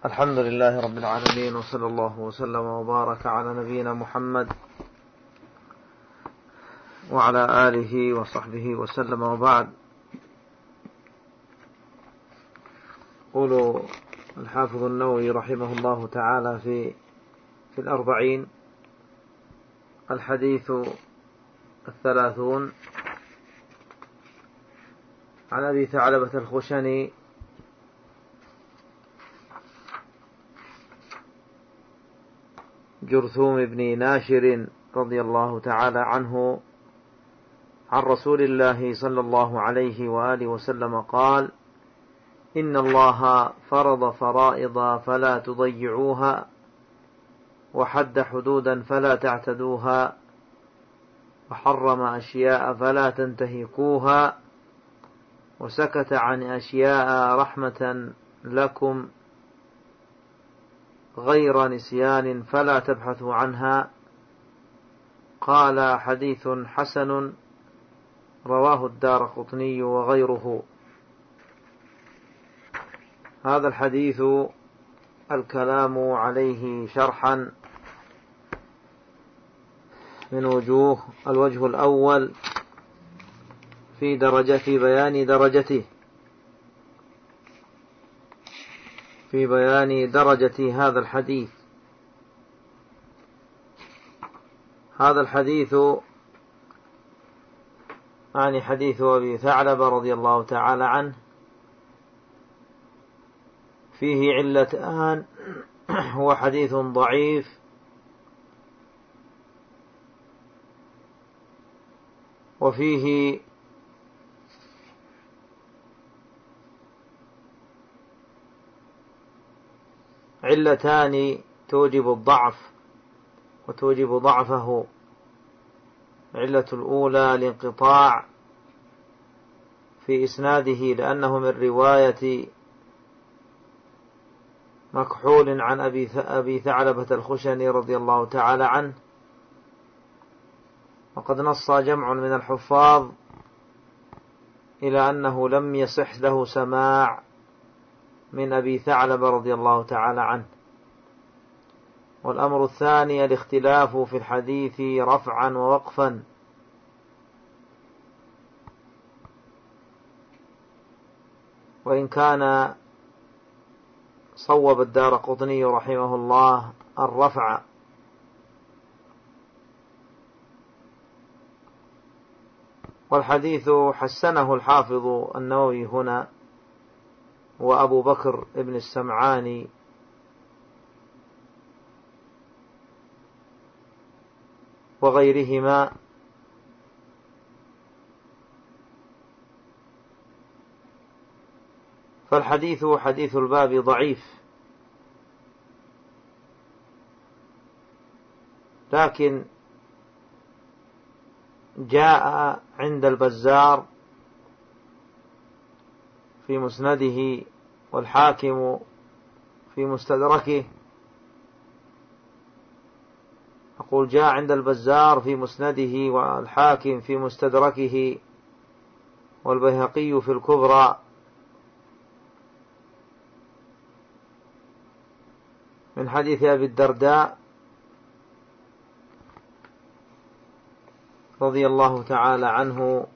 الحمد لله رب العالمين، وصلى الله وسلم وبارك على نبينا محمد وعلى آله وصحبه وسلم، وبعد. يقول الحافظ النووي رحمه الله تعالى في الأربعين: الحديث 30 عن أبي ثعلبة الخشني جرثوم بن ناشر رضي الله تعالى عنه عن رسول الله صلى الله عليه وآله وسلم قال: إن الله فرض فرائض فلا تضيعوها، وحد حدودا فلا تعتدوها، وحرم أشياء فلا تنتهكوها، وسكت عن أشياء رحمة لكم غير نسيان فلا تبحثوا عنها. قال: حديث حسن، رواه الدارقطني وغيره. هذا الحديث الكلام عليه شرحا من وجوه: الوجه الأول في بيان درجة هذا الحديث. هذا الحديث يعني حديث أبي ثعلبة رضي الله تعالى عنه فيه علتان: هو حديث ضعيف، وفيه علتان توجب الضعف وتوجب ضعفه. علة الأولى الانقطاع في إسناده، لأنه من رواية مكحول عن أبي ثعلبة الخشني رضي الله تعالى عنه، وقد نص جمع من الحفاظ إلى أنه لم يصح له سماع من أبي ثعلبة رضي الله تعالى عنه. والأمر الثاني الاختلاف في الحديث رفعا ووقفا، وإن كان صوب الدارقطني رحمه الله الرفع، والحديث حسنه الحافظ النووي هنا وأبو بكر ابن السمعاني وغيرهما. فالحديث حديث الباب ضعيف، لكن جاء عند البزار في مسنده والحاكم في مستدركه. أقول جاء عند البزار في مسنده والحاكم في مستدركه والبيهقي في الكبرى من حديث أبي الدرداء رضي الله تعالى عنه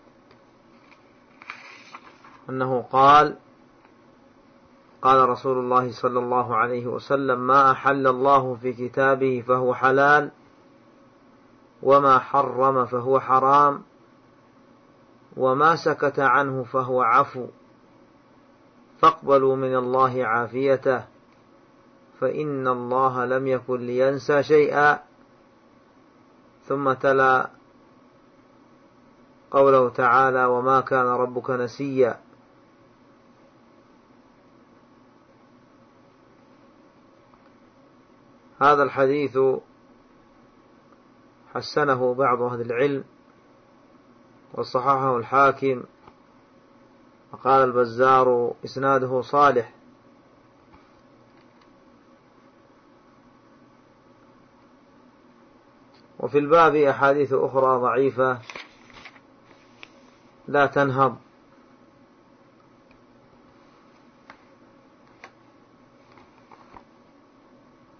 أنه قال: قال رسول الله صلى الله عليه وسلم: ما أحل الله في كتابه فهو حلال، وما حرم فهو حرام، وما سكت عنه فهو عفو، فاقبلوا من الله عافيته، فإن الله لم يكن لينسى شيئا. ثم تلا قوله تعالى: وما كان ربك نسيا. هذا الحديث حسنه بعض أهل العلم وصححه الحاكم، وقال البزار إسناده صالح. وفي الباب أحاديث أخرى ضعيفة لا تنهض.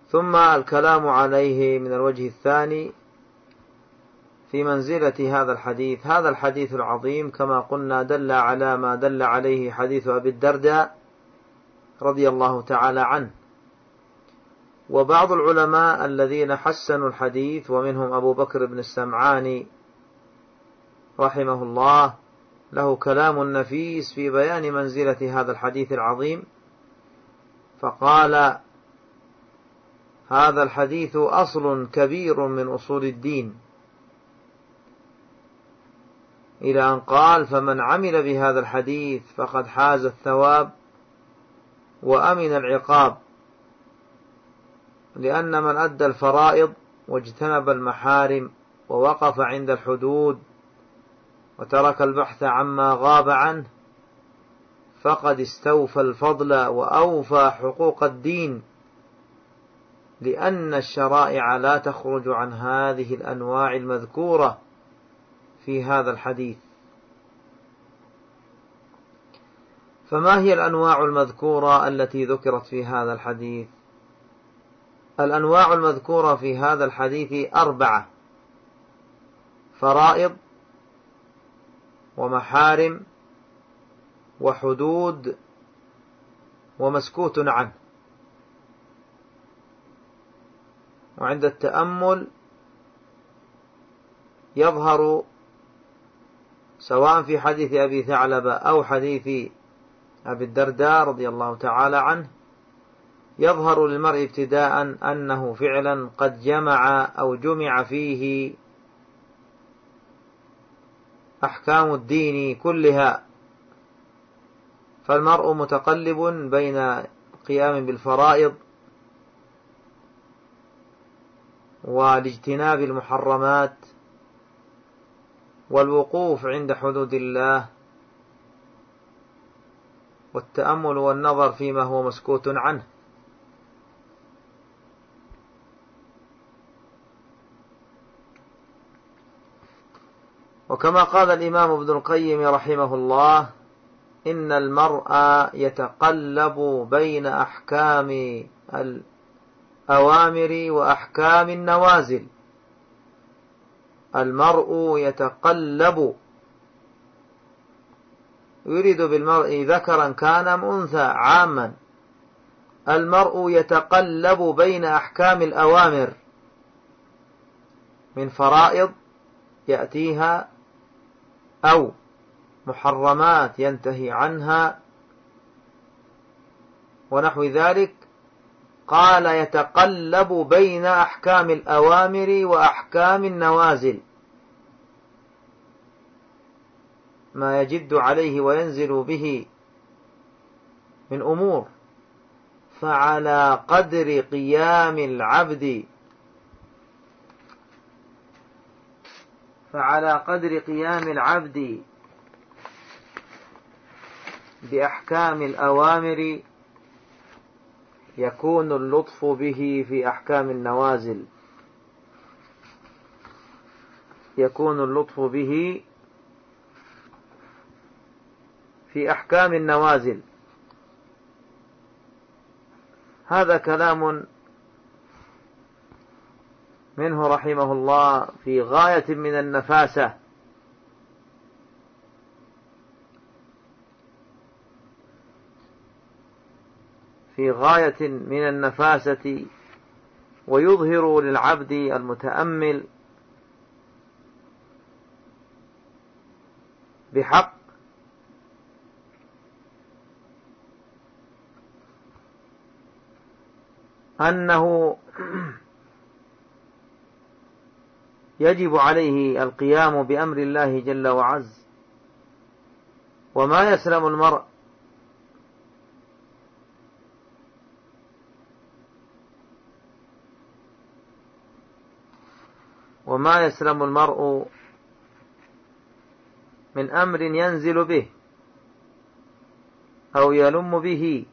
ثم الكلام عليه من الوجه الثاني في منزلة هذا الحديث. هذا الحديث العظيم كما قلنا دل على ما دل عليه حديث أبي الدرداء رضي الله تعالى عنه. وبعض العلماء الذين حسنوا الحديث ومنهم أبو بكر بن السمعاني رحمه الله له كلام نفيس في بيان منزلة هذا الحديث العظيم، فقال: هذا الحديث أصل كبير من أصول الدين، إلى أن قال: فمن عمل بهذا الحديث فقد حاز الثواب وأمن العقاب، لأن من أدى الفرائض واجتنب المحارم ووقف عند الحدود وترك البحث عما غاب عنه فقد استوفى الفضل وأوفى حقوق الدين، لأن الشرائع لا تخرج عن هذه الأنواع المذكورة في هذا الحديث. فما هي الأنواع المذكورة التي ذكرت في هذا الحديث؟ الأنواع المذكورة في هذا الحديث 4: فرائض ومحارم وحدود ومسكوت عنه. وعند التأمل يظهر سواء في حديث أبي ثعلبة أو حديث أبي الدرداء رضي الله تعالى عنه، يظهر للمرء ابتداء أنه فعلا قد جمع أو جمع فيه أحكام الدين كلها، فالمرء متقلب بين القيام بالفرائض والاجتناب المحرمات والوقوف عند حدود الله والتأمل والنظر فيما هو مسكوت عنه. وكما قال الإمام ابن القيم رحمه الله: إن المرء يتقلب بين أحكام الأوامر وأحكام النوازل. المرء يتقلب، يريد بالمرء ذكرا كان أم أنثى عاما. المرء يتقلب بين أحكام الأوامر من فرائض يأتيها أو محرمات ينتهي عنها ونحو ذلك. قال: يتقلب بين أحكام الأوامر وأحكام النوازل، ما يجد عليه وينزل به من أمور، فعلى قدر قيام العبد بأحكام الأوامر يكون اللطف به في أحكام النوازل، يكون اللطف به في أحكام النوازل. هذا كلام منه رحمه الله في غاية من النفاسة، في غاية من النفاسة، ويظهر للعبد المتأمل بحق أنه يجب عليه القيام بأمر الله جل وعز، وما يسلم المرء من أمر ينزل به أو يلم به،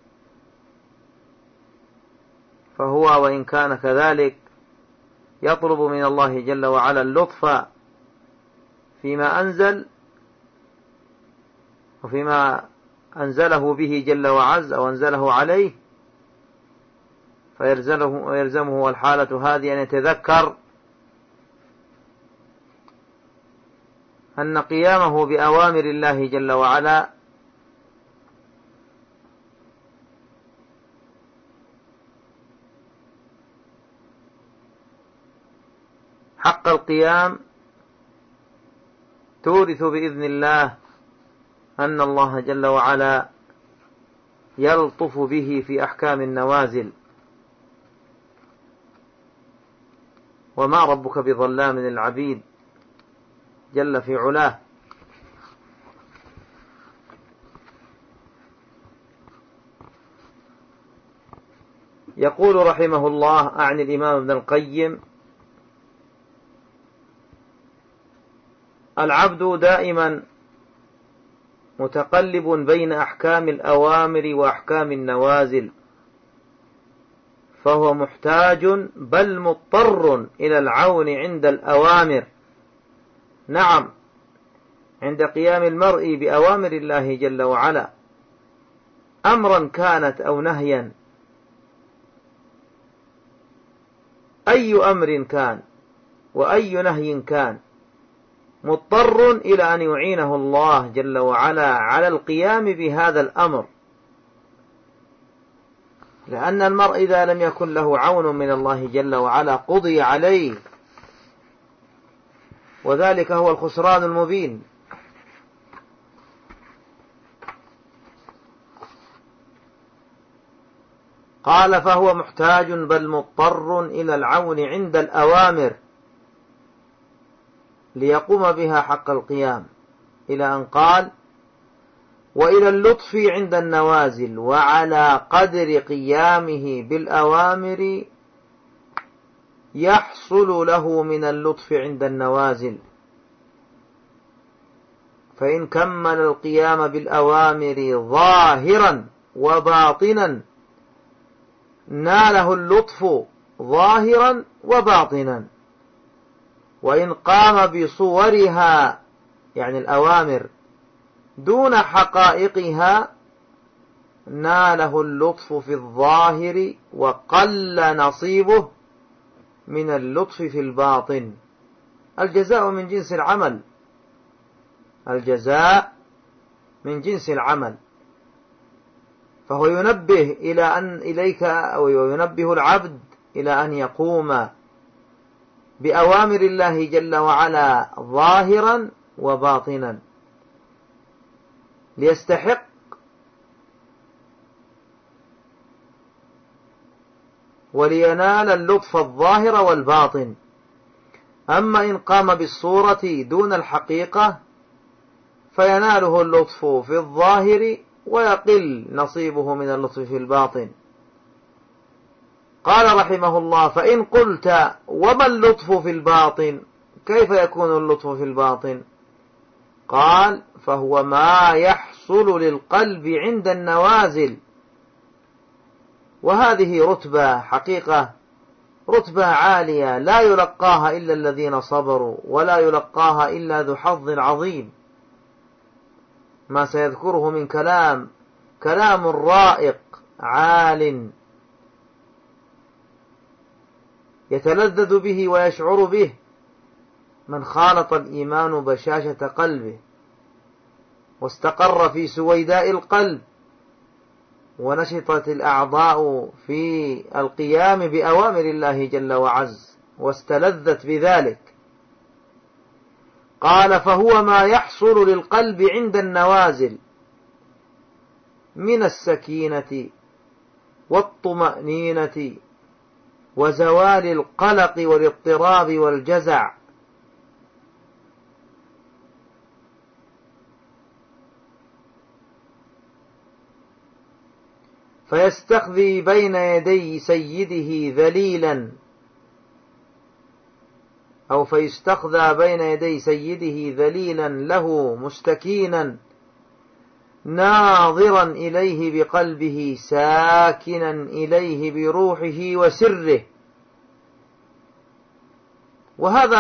فهو وإن كان كذلك يطلب من الله جل وعلا اللطف فيما أنزل وفيما أنزله به جل وعز أو أنزله عليه، فيلزمه والحالة هذه أن يتذكر أن قيامه بأوامر الله جل وعلا حق القيام تورث بإذن الله أن الله جل وعلا يلطف به في أحكام النوازل، وما ربك بظلام للعبيد جل في علاه. يقول رحمه الله عن الإمام ابن القيم: العبد دائما متقلب بين أحكام الأوامر وأحكام النوازل، فهو محتاج بل مضطر إلى العون عند الأوامر. نعم، عند قيام المرء بأوامر الله جل وعلا، أمرا كانت أو نهيا، أي أمر كان وأي نهي كان، مضطر إلى أن يعينه الله جل وعلا على القيام بهذا الأمر، لأن المرء إذا لم يكن له عون من الله جل وعلا قضي عليه، وذلك هو الخسران المبين. قال: فهو محتاج بل مضطر إلى العون عند الأوامر ليقوم بها حق القيام، إلى أن قال: وإلى اللطف عند النوازل، وعلى قدر قيامه بالأوامر يحصل له من اللطف عند النوازل. فإن كمل القيام بالأوامر ظاهرا وباطنا ناله اللطف ظاهرا وباطنا، وإن قام بصورها يعني الأوامر دون حقائقها ناله اللطف في الظاهر وقل نصيبه من اللطف في الباطن. الجزاء من جنس العمل، الجزاء من جنس العمل. فهو ينبه أو ينبه العبد إلى أن يقوم بأوامر الله جل وعلا ظاهرا وباطنا ليستحق ولينال اللطف الظاهر والباطن. أما إن قام بالصورة دون الحقيقة فيناله اللطف في الظاهر ويقل نصيبه من اللطف في الباطن. قال رحمه الله: فإن قلت وما اللطف في الباطن؟ كيف يكون اللطف في الباطن؟ قال: فهو ما يحصل للقلب عند النوازل، وهذه رتبة حقيقة، رتبة عالية لا يلقاها إلا الذين صبروا، ولا يلقاها إلا ذو حظ عظيم. ما سيذكره من كلام رائق عال يتلذذ به ويشعر به من خالط الإيمان بشاشة قلبه واستقر في سويداء القلب ونشطت الأعضاء في القيام بأوامر الله جل وعز واستلذت بذلك. قال: فهو ما يحصل للقلب عند النوازل من السكينة والطمأنينة وزوال القلق والاضطراب والجزع، فيستخذي بين يدي سيده ذليلا، أو فيستخذى بين يدي سيده ذليلا له مستكينا ناظرا إليه بقلبه ساكنا إليه بروحه وسره. وهذا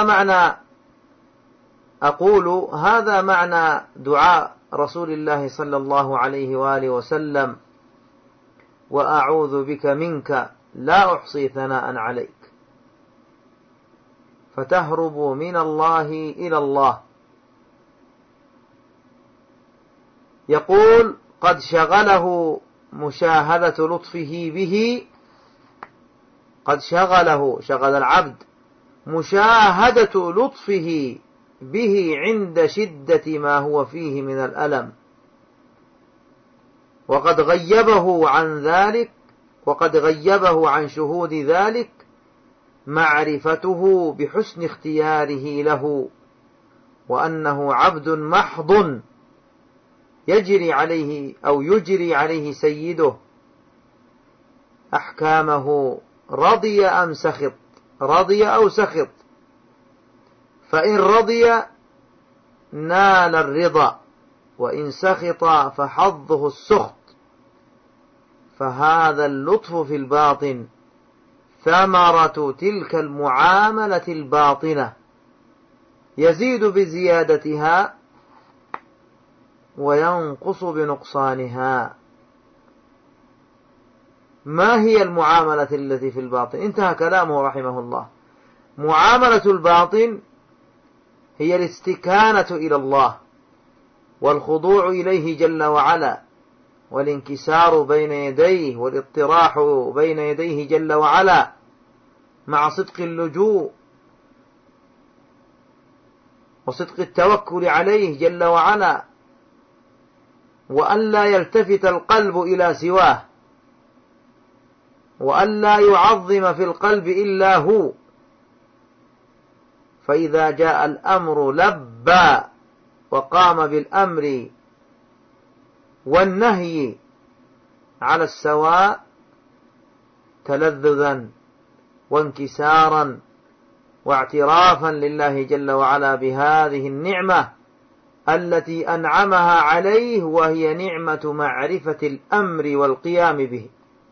معنى دعاء رسول الله صلى الله عليه وآله وسلم: وأعوذ بك منك لا أحصي ثناء عليك، فتهرب من الله إلى الله. يقول قد شغله مشاهدة لطفه به، قد شغل العبد مشاهدة لطفه به عند شدة ما هو فيه من الألم، وقد غيبه عن ذلك، وقد غيبه عن شهود ذلك معرفته بحسن اختياره له، وأنه عبد محض يجري عليه سيده أحكامه، رضي أو سخط، فإن رضي نال الرضا، وإن سخط فحظه السخط. فهذا اللطف في الباطن ثمرة تلك المعاملة الباطنة، يزيد بزيادتها وينقص بنقصانها. ما هي المعاملة التي في الباطن؟ انتهى كلامه رحمه الله. معاملة الباطن هي الاستكانة إلى الله، والخضوع إليه جل وعلا، والانكسار بين يديه، والاطراح بين يديه جل وعلا، مع صدق اللجوء وصدق التوكل عليه جل وعلا، وأن لا يلتفت القلب إلى سواه، وأن لا يعظم في القلب إلا هو. فإذا جاء الأمر لبى وقام بالأمر والنهي على السواء، تلذذا وانكسارا واعترافا لله جل وعلا بهذه النعمة التي أنعمها عليه، وهي نعمة معرفة الأمر والقيام به،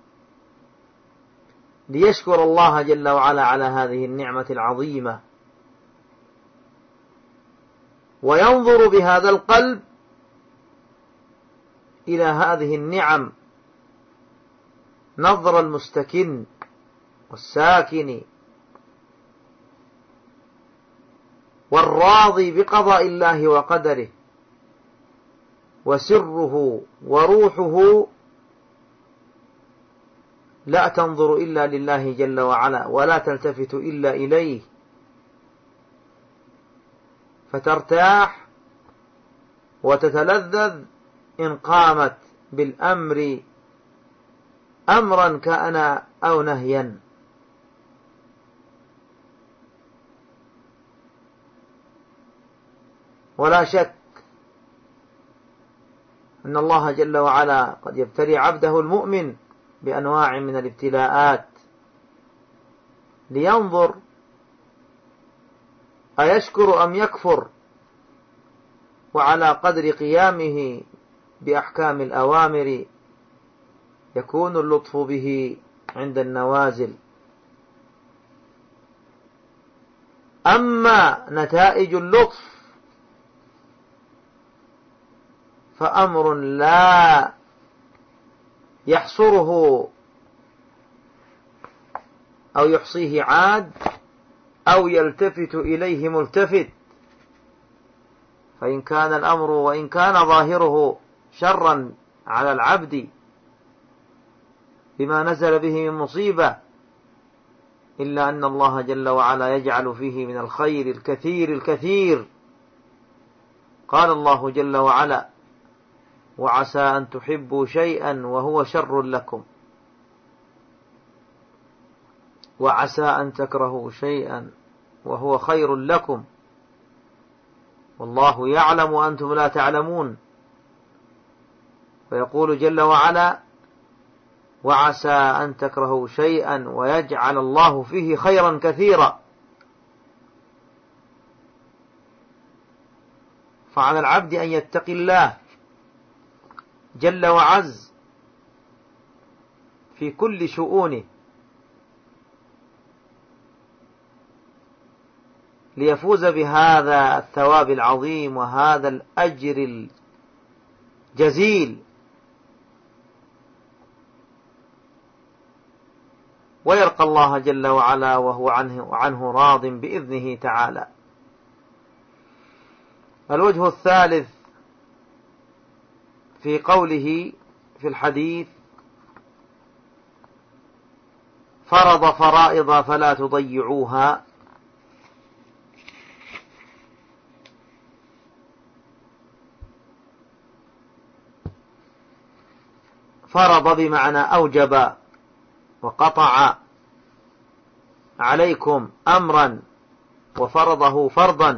ليشكر الله جل وعلا على هذه النعمة العظيمة، وينظر بهذا القلب إلى هذه النعم نظر المستكن والساكن والراضي بقضاء الله وقدره، وسره وروحه لا تنظر إلا لله جل وعلا، ولا تلتفت إلا إليه، فترتاح وتتلذذ إن قامت بالأمر أمرا كان أو نهيا. ولا شك أن الله جل وعلا قد يبتلي عبده المؤمن بأنواع من الابتلاءات، لينظر أيشكر أم يكفر، وعلى قدر قيامه بأحكام الأوامر يكون اللطف به عند النوازل. أما نتائج اللطف فأمر لا يحصره أو يحصيه عاد أو يلتفت إليه ملتفت. فإن كان الأمر وإن كان ظاهره شرا على العبد بما نزل به من مصيبة، إلا أن الله جل وعلا يجعل فيه من الخير الكثير الكثير. قال الله جل وعلا: وعسى أن تحبوا شيئا وهو شر لكم، وعسى أن تكرهوا شيئا وهو خير لكم، والله يعلم وأنتم لا تعلمون. ويقول جل وعلا: وعسى أن تكرهوا شيئا ويجعل الله فيه خيرا كثيرا. فعلى العبد أن يتقي الله جل وعز في كل شؤونه، ليفوز بهذا الثواب العظيم وهذا الأجر الجزيل. ويلقى الله جل وعلا وهو عنه راض بإذنه تعالى. الوجه الثالث في قوله في الحديث: فرض فرائض فلا تضيعوها. فرض بمعنى أوجب وقطع عليكم أمرا وفرضه فرضا.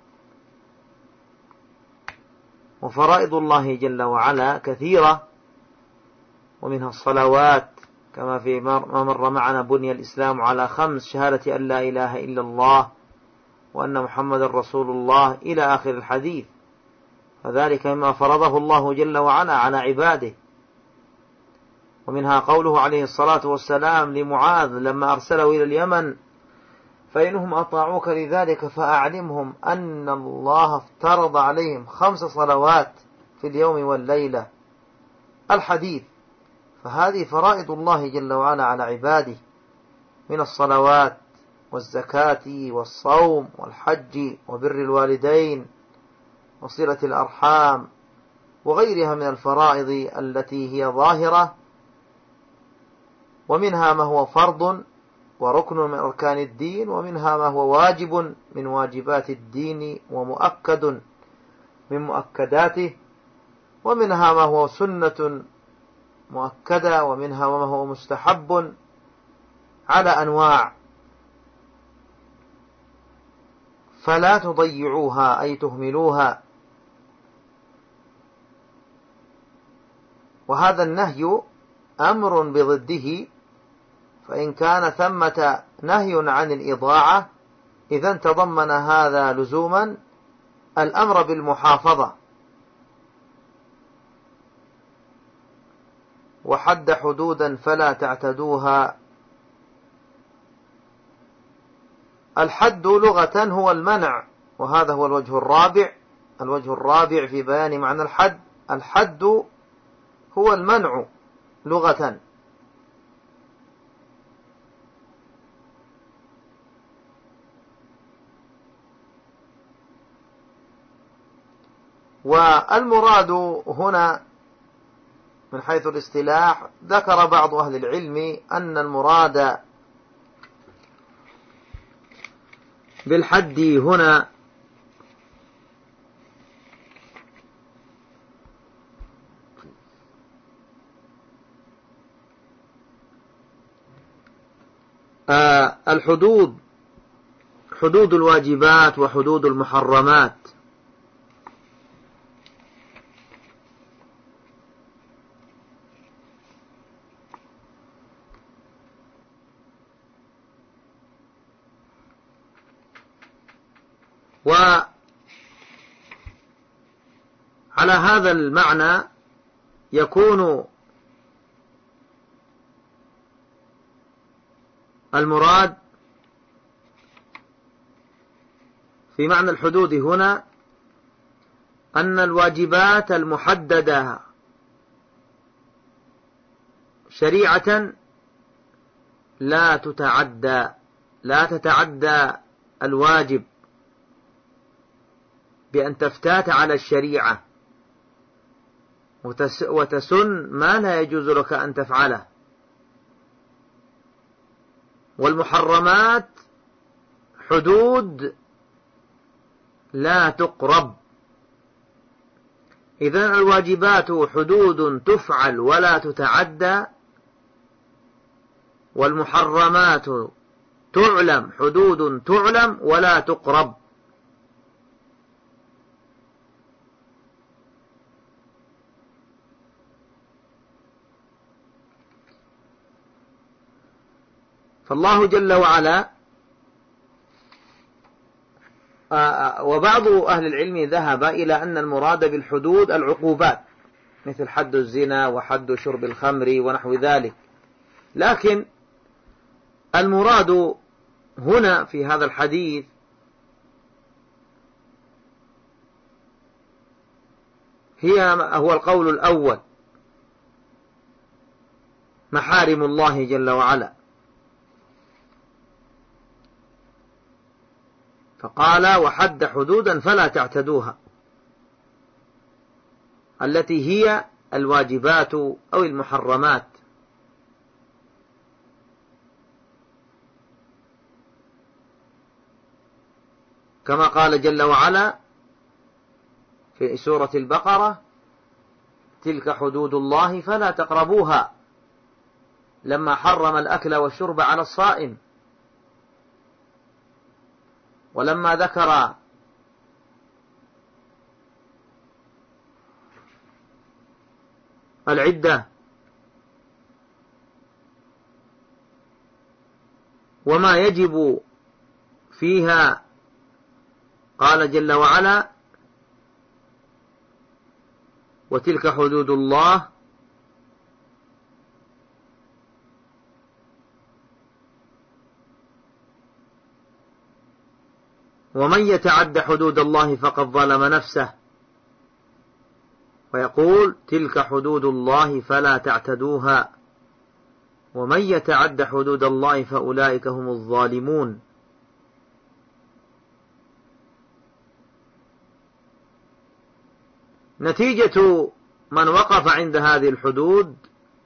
وفرائض الله جل وعلا كثيرة، ومنها الصلوات كما في ما مر معنا: بني الإسلام على 5: شهادة أن لا إله إلا الله وأن محمد رسول الله، إلى آخر الحديث. فذلك مما فرضه الله جل وعلا على عباده. ومنها قوله عليه الصلاة والسلام لمعاذ لما أرسله إلى اليمن: فإنهم أطاعوك لذلك فأعلمهم أن الله افترض عليهم 5 صلوات في اليوم والليلة، الحديث. فهذه فرائض الله جل وعلا على عباده من الصلوات والزكاة والصوم والحج وبر الوالدين وصلة الأرحام وغيرها من الفرائض التي هي ظاهرة. ومنها ما هو فرض وركن من أركان الدين، ومنها ما هو واجب من واجبات الدين ومؤكد من مؤكداته، ومنها ما هو سنة مؤكدة، ومنها ما هو مستحب على أنواع. فلا تضيعوها أي تهملوها. وهذا النهي أمر بضده، فإن كان ثمة نهي عن الإضاعة إذن تضمن هذا لزوما الأمر بالمحافظة، وحد حدودا فلا تعتدوها. الحد لغة هو المنع، وهذا هو الوجه الرابع. الوجه الرابع في بيان معنى الحد: الحد هو المنع لغة. والمراد هنا من حيث الاصطلاح ذكر بعض أهل العلم أن المراد بالحد هنا الحدود، حدود الواجبات وحدود المحرمات. وعلى هذا المعنى يكون المراد في معنى الحدود هنا أن الواجبات المحددة شريعة لا تتعدى الواجب بأن تفتات على الشريعة وتسن ما لا يجوز لك أن تفعله. والمحرمات حدود لا تقرب. إذن الواجبات حدود تفعل ولا تتعدى، والمحرمات تعلم، حدود تعلم ولا تقرب. فالله جل وعلا وبعض أهل العلم ذهب إلى أن المراد بالحدود العقوبات، مثل حد الزنا وحد شرب الخمر ونحو ذلك. لكن المراد هنا في هذا الحديث هو القول الأول: محارم الله جل وعلا. فقال وحد حدودا فلا تعتدوها، التي هي الواجبات أو المحرمات. كما قال جل وعلا في سورة البقرة تلك حدود الله فلا تقربوها، لما حرم الأكل والشرب على الصائم. ولما ذكر العدة وما يجب فيها قال جل وعلا وتلك حدود الله ومن يتعد حدود الله فقد ظلم نفسه، ويقول تلك حدود الله فلا تعتدوها ومن يتعد حدود الله فأولئك هم الظالمون. نتيجة من وقف عند هذه الحدود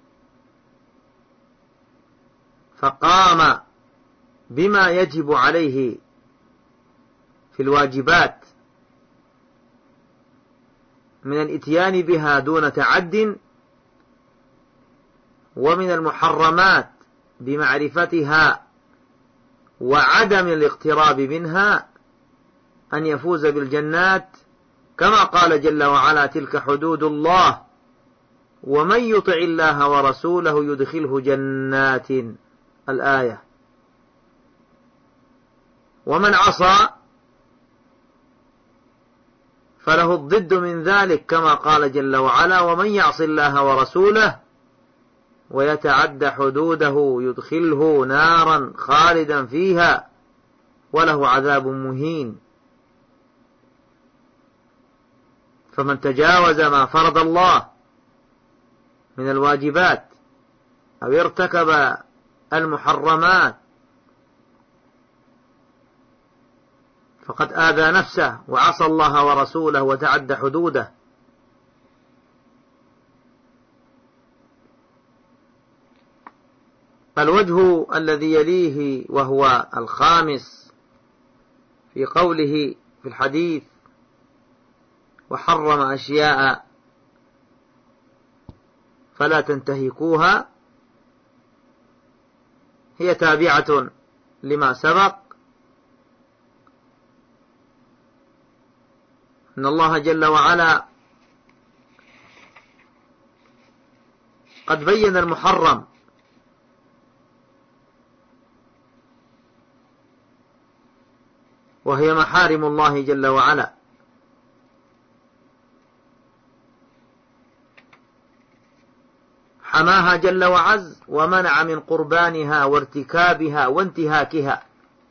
فقام بما يجب عليه في الواجبات من الاتيان بها دون تعد، ومن المحرمات بمعرفتها وعدم الاقتراب منها، أن يفوز بالجنات، كما قال جل وعلا تلك حدود الله ومن يطع الله ورسوله يدخله جنات، الآية. ومن عصى فله الضد من ذلك، كما قال جل وعلا ومن يعص الله ورسوله ويتعد حدوده يدخله نارا خالدا فيها وله عذاب مهين. فمن تجاوز ما فرض الله من الواجبات أو ارتكب المحرمات فقد آذى نفسه وعصى الله ورسوله وتعدى حدوده. الوجه الذي يليه وهو الخامس في قوله في الحديث وحرم أشياء فلا تنتهكوها، هي تابعة لما سبق، أن الله جل وعلا قد بين المحرم وهي محارم الله جل وعلا، حماها جل وعز ومنع من قربانها وارتكابها وانتهاكها.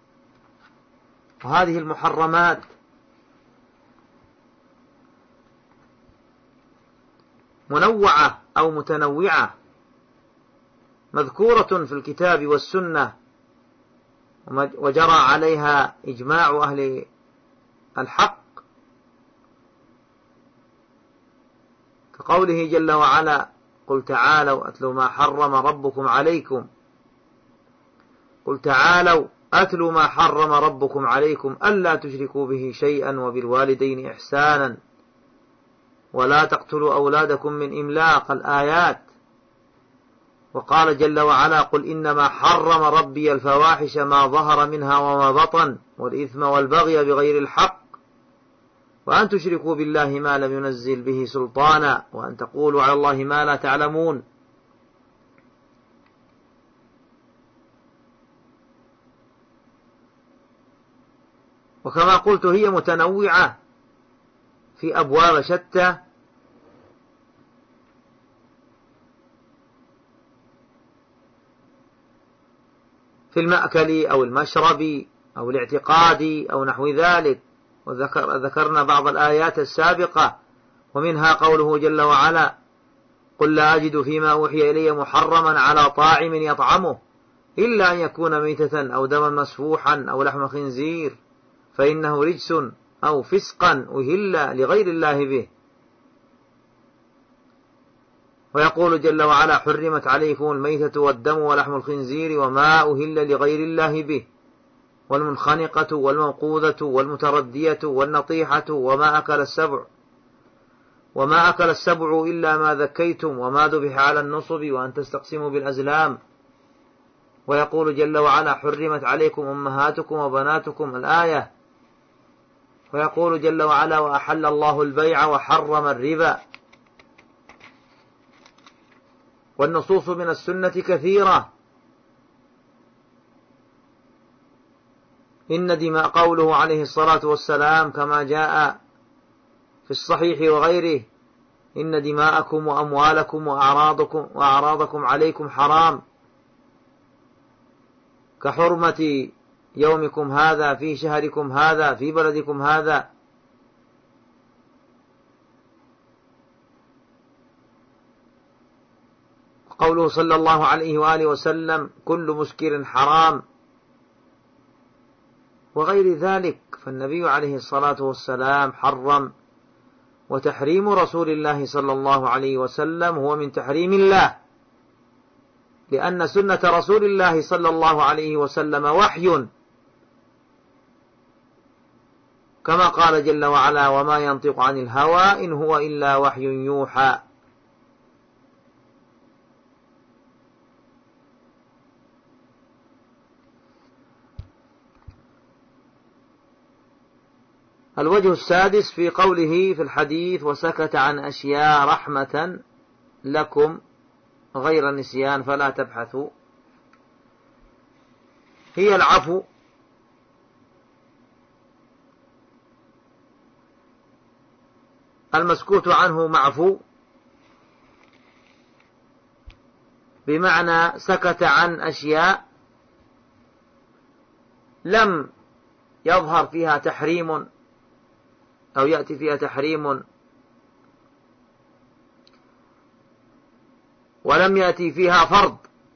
وهذه المحرمات منوعة أو متنوعة مذكورة في الكتاب والسنة، وجرى عليها إجماع أهل الحق، كقوله جل وعلا قل تعالوا أتلوا ما حرم ربكم عليكم، قل تعالوا أتلوا ما حرم ربكم عليكم ألا تشركوا به شيئا وبالوالدين إحسانا ولا تقتلوا أولادكم من إملاق، الآيات. وقال جل وعلا قل إنما حرم ربي الفواحش ما ظهر منها وما بطن والإثم والبغي بغير الحق وأن تشركوا بالله ما لم ينزل به سلطانا وأن تقولوا على الله ما لا تعلمون. وكما قلت هي متنوعة في أبواب شتى، في المأكل أو المشرب أو الاعتقاد أو نحو ذلك. وذكرنا بعض الآيات السابقة، ومنها قوله جل وعلا قل لا أجد فيما أوحي إلي محرما على طاعم يطعمه إلا أن يكون ميتة أو دما مسفوحا أو لحم خنزير فإنه رجس أو فسقا أهل لغير الله به. ويقول جل وعلا: حرمت عليكم الميتة والدم ولحم الخنزير وما أهل لغير الله به والمنخنقة والموقوذة والمتردية والنطيحة وما أكل السبع إلا ما ذكيتم وما ذبح على النصب وأن تستقسموا بالأزلام. ويقول جل وعلا: حرمت عليكم أمهاتكم وبناتكم الآية. ويقول جل وعلا: وأحل الله البيع وحرم الربا. والنصوص من السنة كثيرة. إن دماء قوله عليه الصلاة والسلام كما جاء في الصحيح وغيره: إن دماءكم وأموالكم وأعراضكم عليكم حرام كحرمة يومكم هذا في شهركم هذا في بلدكم هذا. قوله صلى الله عليه وآله وسلم: كل مسكر حرام، وغير ذلك. فالنبي عليه الصلاة والسلام حرم، وتحريم رسول الله صلى الله عليه وسلم هو من تحريم الله، لأن سنة رسول الله صلى الله عليه وسلم وحي، كما قال جل وعلا: وما ينطق عن الهوى إن هو إلا وحي يوحى. الوجه السادس في قوله في الحديث: وسكت عن أشياء رحمة لكم غير نسيان فلا تبحثوا، هي العفو. المسكوت عنه معفو، بمعنى سكت عن أشياء لم يظهر فيها تحريم أو يأتي فيها تحريم، ولم يأتي فيها فرض،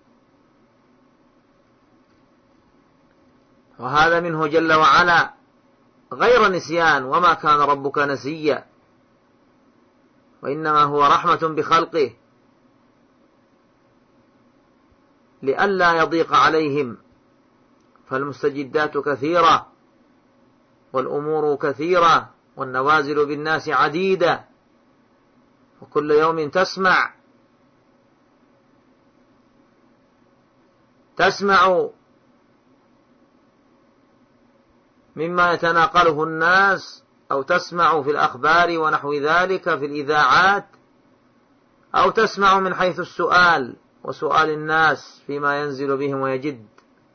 وهذا منه جل وعلا غير نسيان، وما كان ربك نسيا، وإنما هو رحمة بخلقه لئلا يضيق عليهم، فالمستجدات كثيرة والأمور كثيرة والنوازل بالناس عديدة، وكل يوم تسمع مما يتناقله الناس، أو تسمع في الأخبار ونحو ذلك في الإذاعات، أو تسمع من حيث السؤال وسؤال الناس فيما ينزل بهم ويجد.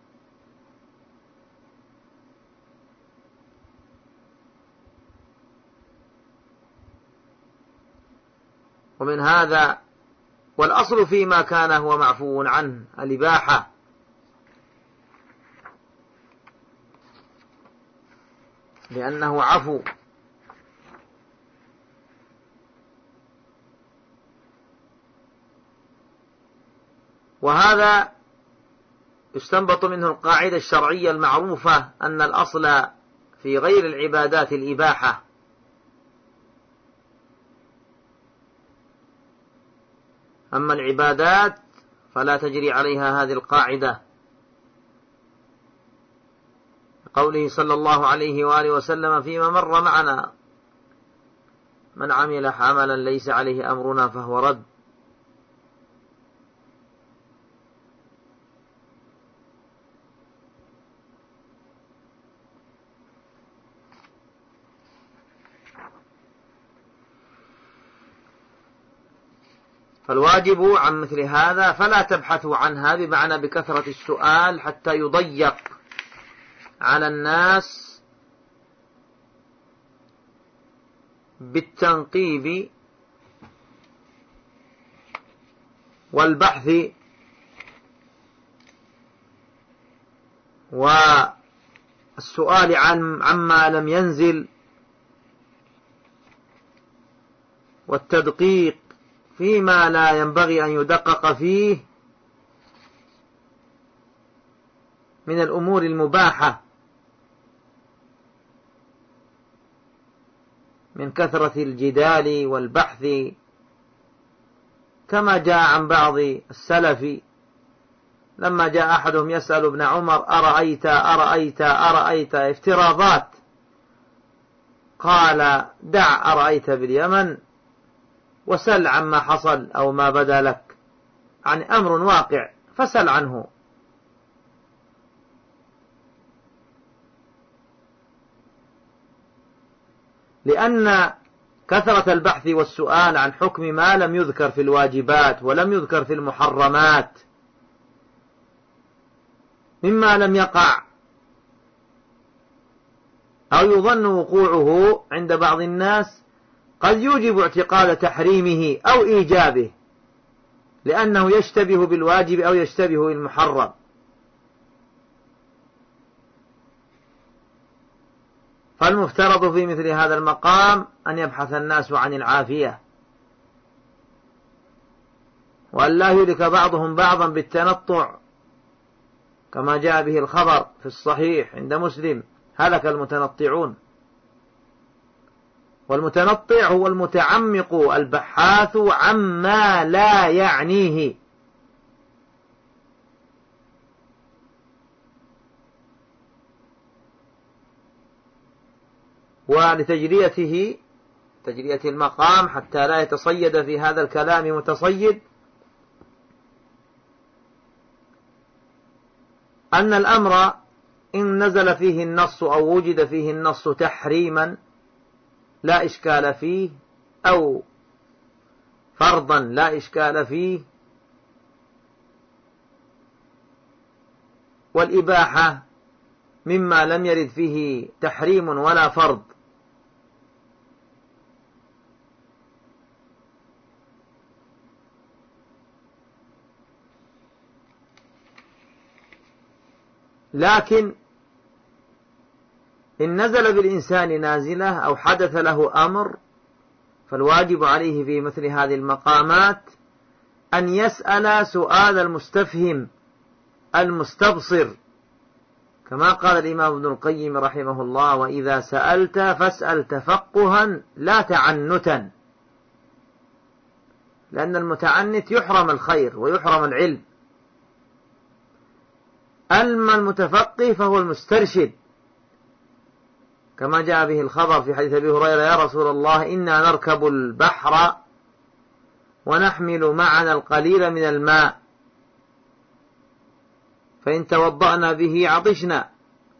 ومن هذا والأصل فيما كان هو معفو عنه الإباحة، لأنه عفو. وهذا يستنبط منه القاعدة الشرعية المعروفة أن الأصل في غير العبادات الإباحة، أما العبادات فلا تجري عليها هذه القاعدة. قوله صلى الله عليه وآله وسلم فيما مر معنا: من عمل عملا ليس عليه أمرنا فهو رد. فالواجب عن مثل هذا فلا تبحثوا عنها، بمعنى بكثرة السؤال حتى يضيق على الناس بالتنقيب والبحث والسؤال عما لم ينزل، والتدقيق فيما لا ينبغي أن يدقق فيه من الأمور المباحة. من كثرة الجدال والبحث، كما جاء عن بعض السلف لما جاء أحدهم يسأل ابن عمر أرأيت افتراضات، قال دع أرأيت باليمن وسل عما حصل أو ما بدا لك، عن أمر واقع فسل عنه. لأن كثرة البحث والسؤال عن حكم ما لم يذكر في الواجبات ولم يذكر في المحرمات مما لم يقع أو يظن وقوعه عند بعض الناس قد يوجب اعتقاد تحريمه أو إيجابه، لأنه يشتبه بالواجب أو يشتبه بالمحرم. فالمفترض في مثل هذا المقام أن يبحث الناس عن العافية، وأن لا يهلك بعضهم بعضا بالتنطع، كما جاء به الخبر في الصحيح عند مسلم: هلك المتنطعون. والمتنطع هو المتعمق البحاث عما لا يعنيه. ولتجرية المقام حتى لا يتصيد في هذا الكلام متصيد، أن الأمر إن نزل فيه النص أو وجد فيه النص تحريما لا إشكال فيه، أو فرضا لا إشكال فيه، والإباحة مما لم يرد فيه تحريم ولا فرض. لكن إن نزل بالإنسان نازلة أو حدث له أمر، فالواجب عليه في مثل هذه المقامات أن يسأل سؤال المستفهم المستبصر، كما قال الإمام ابن القيم رحمه الله: وإذا سألت فاسأل تفقها لا تعنتا، لأن المتعنت يحرم الخير ويحرم العلم. أما المتفقه فهو المسترشد، كما جاء به الخبر في حديث أبي هريرة: يا رسول الله إنا نركب البحر ونحمل معنا القليل من الماء، فإن توضأنا به عطشنا،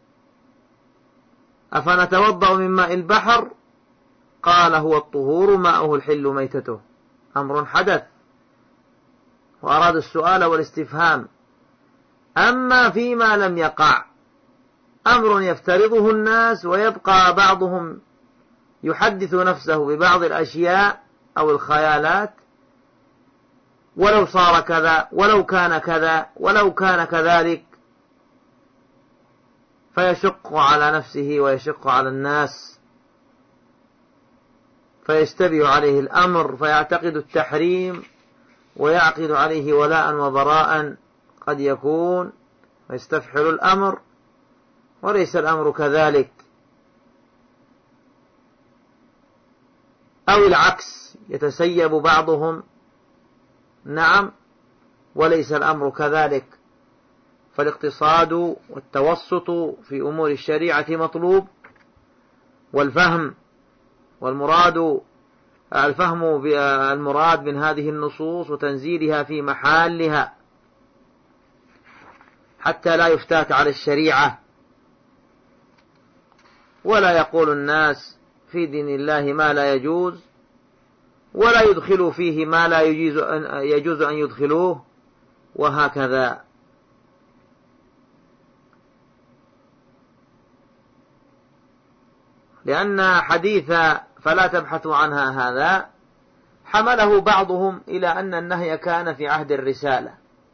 أفنتوضأ من ماء البحر؟ قال: هو الطهور ماؤه الحل ميتته. أمر حدث، وأراد السؤال والاستفهام. أما فيما لم يقع، أمر يفترضه الناس ويبقى بعضهم يحدث نفسه ببعض الأشياء أو الخيالات، ولو صار كذا ولو كان كذا ولو كان كذلك، فيشق على نفسه ويشق على الناس، فيشتبه عليه الأمر فيعتقد التحريم ويعقد عليه ولاء وبراء قد يكون، ويستفحل الأمر وليس الأمر كذلك. أو العكس، يتسيب بعضهم نعم وليس الأمر كذلك. فالاقتصاد والتوسط في أمور الشريعة مطلوب، والفهم المراد من هذه النصوص وتنزيلها في محلها، حتى لا يفتات على الشريعة ولا يقول الناس في دين الله ما لا يجوز، ولا يدخلوا فيه ما لا يجوز أن يدخلوه، وهكذا. لأن حديث فلا تبحثوا عنها هذا حمله بعضهم إلى أن النهي كان في عهد الرسالة،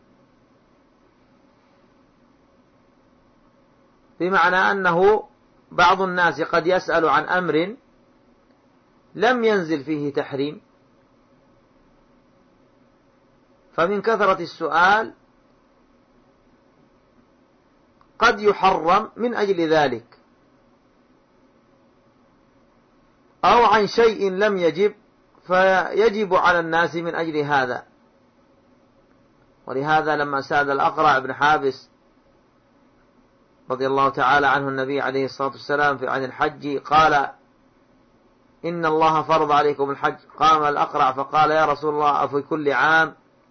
بمعنى أنه بعض الناس قد يسأل عن أمر لم ينزل فيه تحريم، فمن كثرة السؤال قد يحرم من أجل ذلك، أو عن شيء لم يجب فيجب على الناس من أجل هذا. ولهذا لما سأل الأقرع بن حابس رضي الله تعالى عنه النبي عليه الصلاة والسلام عن الحج، قال إن الله فرض عليكم الحج. قام الأقرع فقال يا رسول الله أفي كل عام؟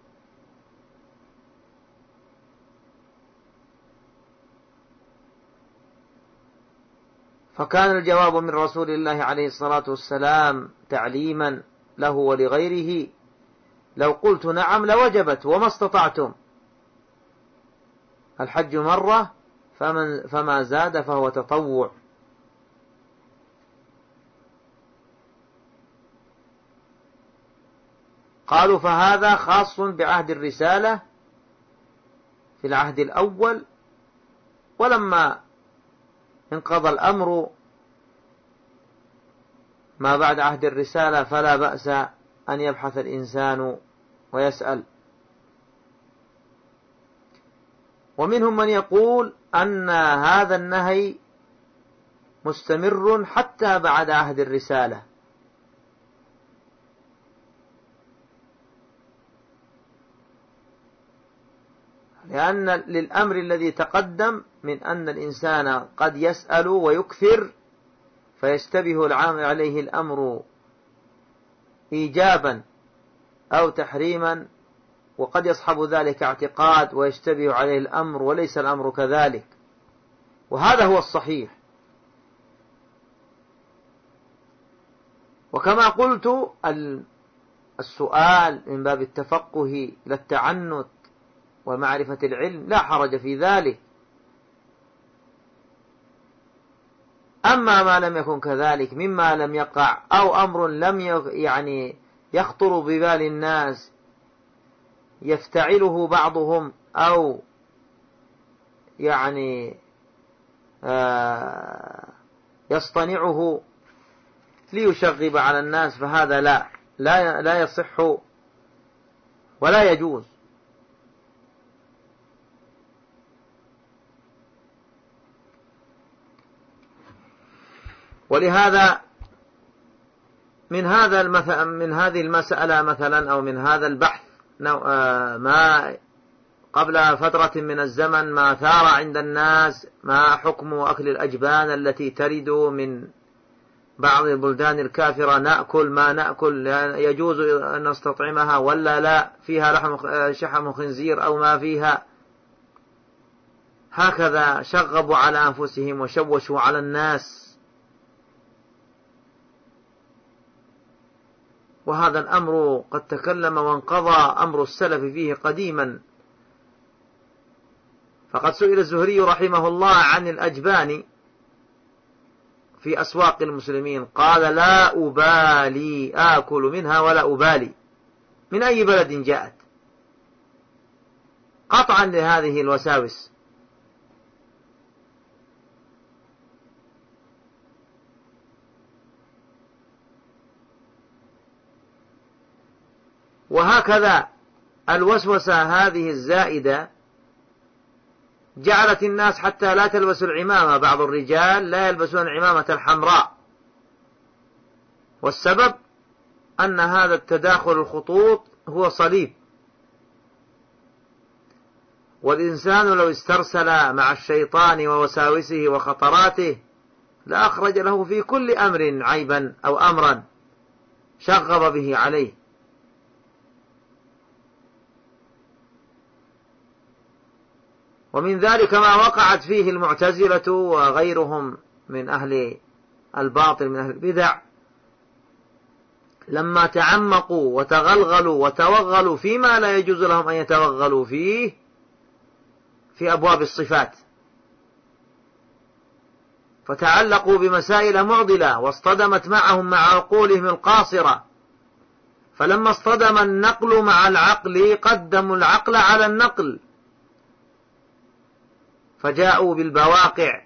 فكان الجواب من رسول الله عليه الصلاة والسلام تعليما له ولغيره: لو قلت نعم لوجبت وما استطعتم، الحج مرة فما زاد فهو تطوع. قالوا فهذا خاص بعهد الرسالة في العهد الأول، ولما انقضى الأمر ما بعد عهد الرسالة فلا بأس أن يبحث الإنسان ويسأل. ومنهم من يقول أن هذا النهي مستمر حتى بعد عهد الرسالة، لأن للأمر الذي تقدم من أن الإنسان قد يسأل ويكثر فيشتبه العام عليه الأمر إيجابا أو تحريما، وقد يصحب ذلك اعتقاد ويشتبه عليه الأمر وليس الأمر كذلك، وهذا هو الصحيح. وكما قلت السؤال من باب التفقه إلى التعنت ومعرفة العلم لا حرج في ذلك. أما ما لم يكن كذلك مما لم يقع أو أمر لم يخطر ببال الناس يفتعله بعضهم أو يصطنعه ليشغب على الناس، فهذا لا يصح ولا يجوز. ولهذا من هذه المسألة مثلا أو من هذا البحث ما قبل فترة من الزمن ما ثار عند الناس ما حكم أكل الأجبان التي ترد من بعض البلدان الكافرة، نأكل ما نأكل، يجوز أن نستطعمها ولا لا، فيها شحم خنزير أو ما فيها. هكذا شغبوا على أنفسهم وشوشوا على الناس، وهذا الأمر قد تكلم وانقضى أمر السلف فيه قديما. فقد سئل الزهري رحمه الله عن الأجبان في أسواق المسلمين، قال لا أبالي آكل منها ولا أبالي من أي بلد جاءت، قطعا لهذه الوساوس. وهكذا الوسوسة هذه الزائدة جعلت الناس حتى لا تلبس العمامة، بعض الرجال لا يلبسون العمامة الحمراء، والسبب أن هذا التداخل الخطوط هو صليب، والإنسان لو استرسل مع الشيطان ووساوسه وخطراته لأخرج له في كل أمر عيبا أو أمرا شغب به عليه. ومن ذلك ما وقعت فيه المعتزلة وغيرهم من أهل الباطل من أهل البدع، لما تعمقوا وتغلغلوا وتوغلوا فيما لا يجوز لهم أن يتوغلوا فيه في أبواب الصفات، فتعلقوا بمسائل معضلة واصطدمت معهم مع عقولهم القاصرة، فلما اصطدم النقل مع العقل قدموا العقل على النقل، فجاءوا بالبواقع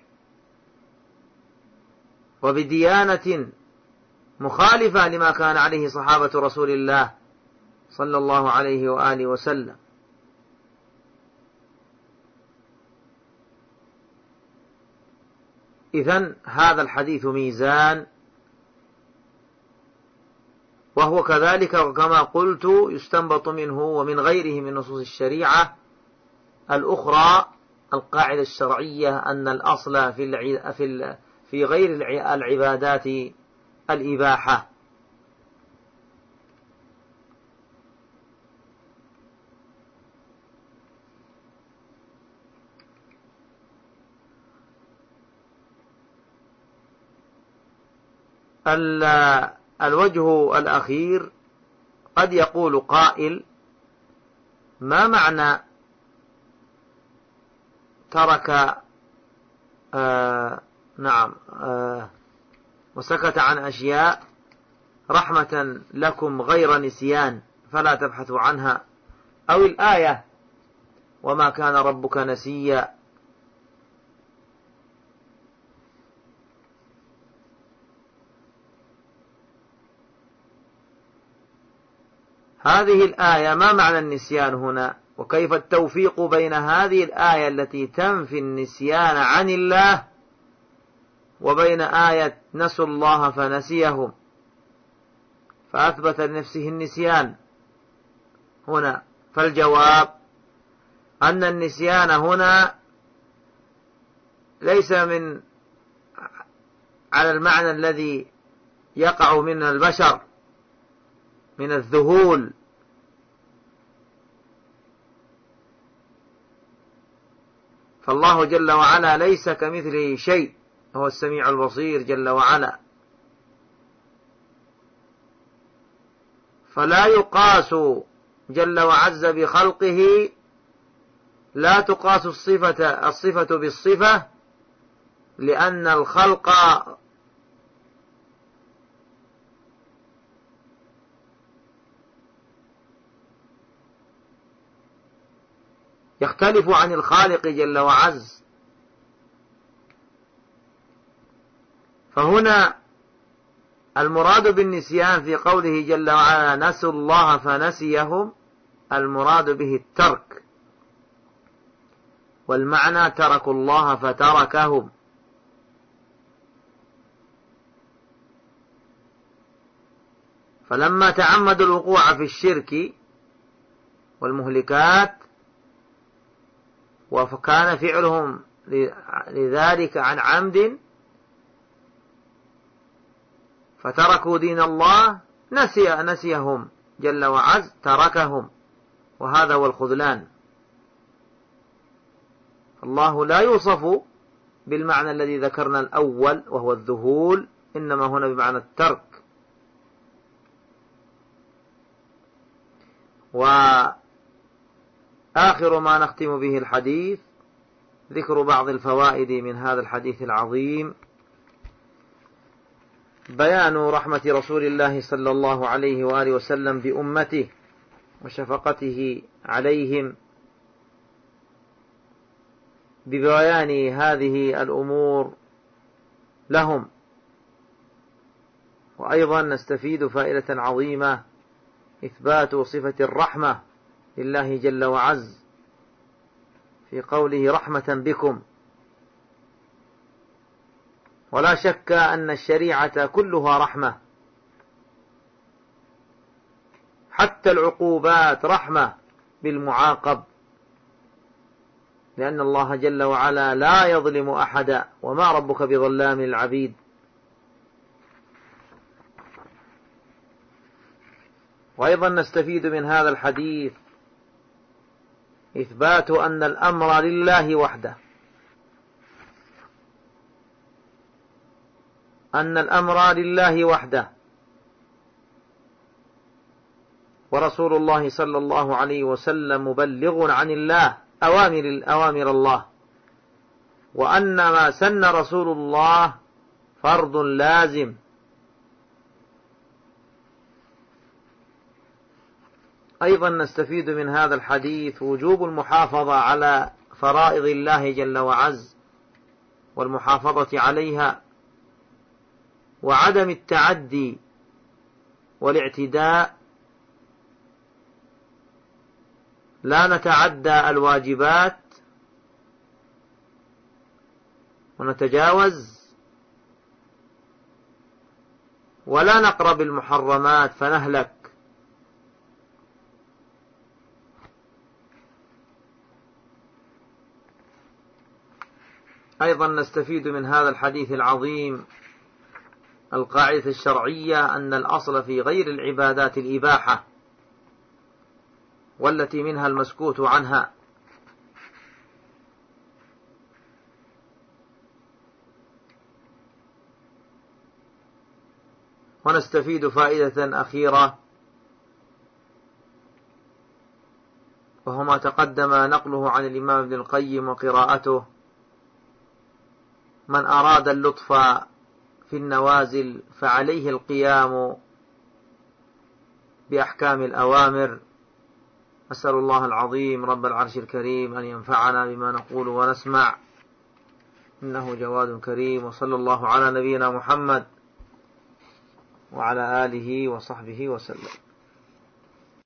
وبديانة مخالفة لما كان عليه صحابة رسول الله صلى الله عليه وآله وسلم. إذن هذا الحديث ميزان وهو كذلك كما قلت يستنبط منه ومن غيره من نصوص الشريعة الأخرى القاعدة الشرعية أن الأصل في غير العبادات الإباحة. الوجه الأخير قد يقول قائل: ما معنى ترك وسكت عن أشياء رحمة لكم غير نسيان فلا تبحثوا عنها، أو الآية وما كان ربك نسيا؟ هذه الآية ما معنى النسيان هنا؟ وكيف التوفيق بين هذه الآية التي تنفي النسيان عن الله وبين آية نسوا الله فنسيهم فأثبت لنفسه النسيان هنا؟ فالجواب أن النسيان هنا ليس على المعنى الذي يقع من البشر من الذهول، فالله جل وعلا ليس كمثله شيء، هو السميع البصير جل وعلا، فلا يقاس جل وعز بخلقه، لا تقاس الصفة بالصفة، لأن الخلق يختلف عن الخالق جل وعز. فهنا المراد بالنسيان في قوله جل وعلا نسوا الله فنسيهم، المراد به الترك، والمعنى تركوا الله فتركهم. فلما تعمدوا الوقوع في الشرك والمهلكات وكان فعلهم لذلك عن عمد فتركوا دين الله، نسيهم جل وعز، تركهم، وهذا هو الخذلان. الله لا يوصف بالمعنى الذي ذكرنا الأول وهو الذهول، إنما هنا بمعنى الترك. وآخر ما نختم به الحديث ذكر بعض الفوائد من هذا الحديث العظيم، بيان رحمة رسول الله صلى الله عليه وآله وسلم بأمته وشفقته عليهم ببيان هذه الأمور لهم. وأيضا نستفيد فائدة عظيمة، إثبات صفة الرحمة لله جل وعز في قوله رحمة بكم. ولا شك أن الشريعة كلها رحمة، حتى العقوبات رحمة بالمعاقب، لأن الله جل وعلا لا يظلم أحدا وما ربك بظلام للعبيد. وأيضا نستفيد من هذا الحديث إثبات أن الأمر لله وحده، أن الأمر لله وحده، ورسول الله صلى الله عليه وسلم مبلغ عن الله أوامر الله، وأن ما سن رسول الله فرض لازم. أيضا نستفيد من هذا الحديث وجوب المحافظة على فرائض الله جل وعز والمحافظة عليها، وعدم التعدي والاعتداء، لا نتعدى الواجبات ونتجاوز، ولا نقرب المحرمات فنهلك. أيضا نستفيد من هذا الحديث العظيم القاعدة الشرعية أن الأصل في غير العبادات الإباحة، والتي منها المسكوت عنها. ونستفيد فائدة أخيرة، وهو ما تقدم نقله عن الإمام ابن القيم وقراءته: من أراد اللطف في النوازل فعليه القيام بأحكام الأوامر. أسأل الله العظيم رب العرش الكريم أن ينفعنا بما نقول ونسمع، إنه جواد كريم. وصلى الله على نبينا محمد وعلى آله وصحبه وسلم.